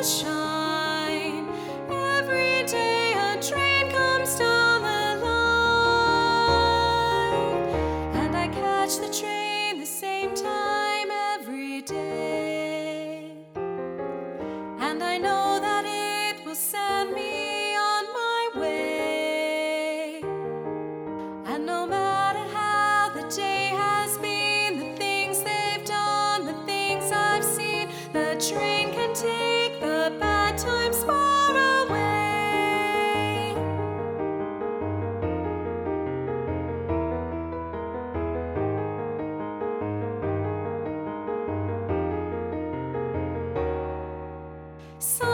shine. Every day a train comes down the line, and I catch the train the same time every day. And I know that it will send me on my way. And no matter how the day has been, the things they've done, the things I've seen, the train can take the bad times far away. So